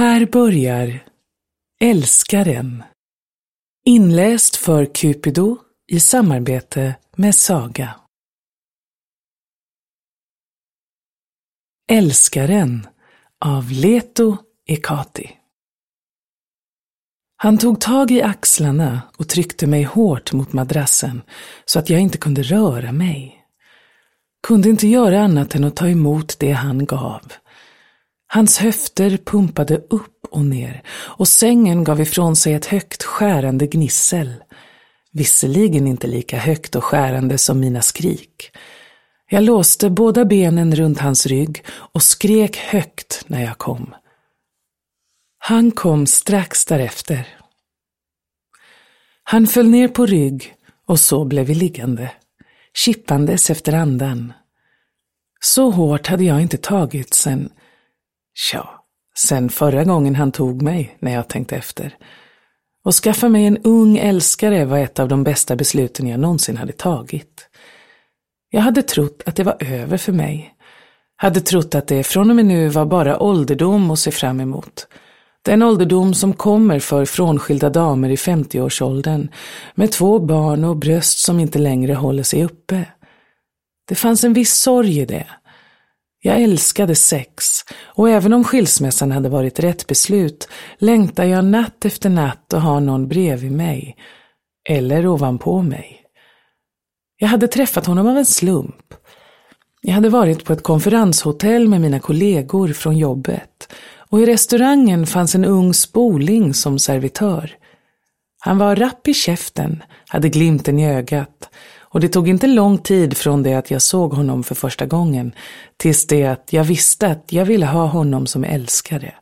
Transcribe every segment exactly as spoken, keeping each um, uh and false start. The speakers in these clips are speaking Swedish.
Här börjar Älskaren. Inläst för Cupido i samarbete med Saga. Älskaren av Leto Ekati. Han tog tag i axlarna och tryckte mig hårt mot madrassen så att jag inte kunde röra mig. Kunde inte göra annat än att ta emot det han gav. Hans höfter pumpade upp och ner och sängen gav ifrån sig ett högt skärande gnissel. Visserligen inte lika högt och skärande som mina skrik. Jag låste båda benen runt hans rygg och skrek högt när jag kom. Han kom strax därefter. Han föll ner på rygg och så blev vi liggande, kippandes efter andan. Så hårt hade jag inte tagit sen, ja, sen förra gången han tog mig när jag tänkte efter. Och skaffa mig en ung älskare var ett av de bästa besluten jag någonsin hade tagit. Jag hade trott att det var över för mig. Hade trott att det från och med nu var bara ålderdom att se fram emot. Den ålderdom som kommer för frånskilda damer i femtioårsåldern med två barn och bröst som inte längre håller sig uppe. Det fanns en viss sorg i det. Jag älskade sex och även om skilsmässan hade varit rätt beslut längtade jag natt efter natt att ha någon bredvid mig eller ovanpå mig. Jag hade träffat honom av en slump. Jag hade varit på ett konferenshotell med mina kollegor från jobbet och i restaurangen fanns en ung spoling som servitör. Han var rapp i käften, hade glimten i ögat och det tog inte lång tid från det att jag såg honom för första gången tills det att jag visste att jag ville ha honom som älskare.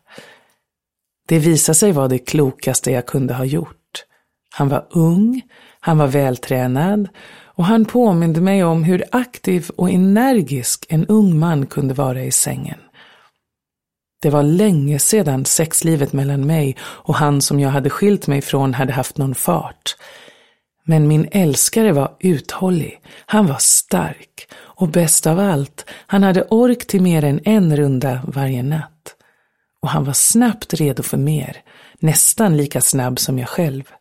Det visade sig vara det klokaste jag kunde ha gjort. Han var ung, han var vältränad och han påminde mig om hur aktiv och energisk en ung man kunde vara i sängen. Det var länge sedan sexlivet mellan mig och han som jag hade skilt mig från hade haft någon fart. Men min älskare var uthållig, han var stark och bäst av allt, han hade ork till mer än en runda varje natt. Och han var snabbt redo för mer, nästan lika snabb som jag själv.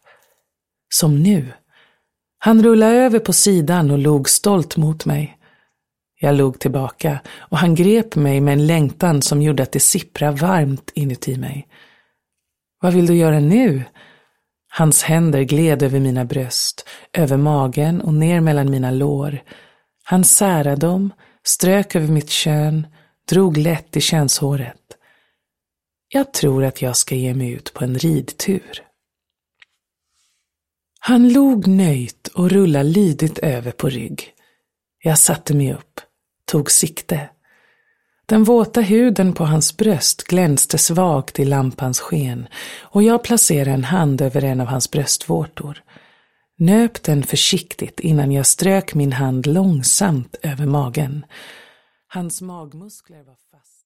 Som nu. Han rullade över på sidan och log stolt mot mig. Jag log tillbaka och han grep mig med en längtan som gjorde att det sippra varmt inuti mig. Vad vill du göra nu? Hans händer gled över mina bröst, över magen och ner mellan mina lår. Han särade dem, strök över mitt kön, drog lätt i könshåret. Jag tror att jag ska ge mig ut på en ridtur. Han log nöjt och rullade lydigt över på rygg. Jag satte mig upp, tog sikte. Den våta huden på hans bröst glänste svagt i lampans sken och jag placerade en hand över en av hans bröstvårtor. Nöp den försiktigt innan jag strök min hand långsamt över magen. Hans magmuskler var fast.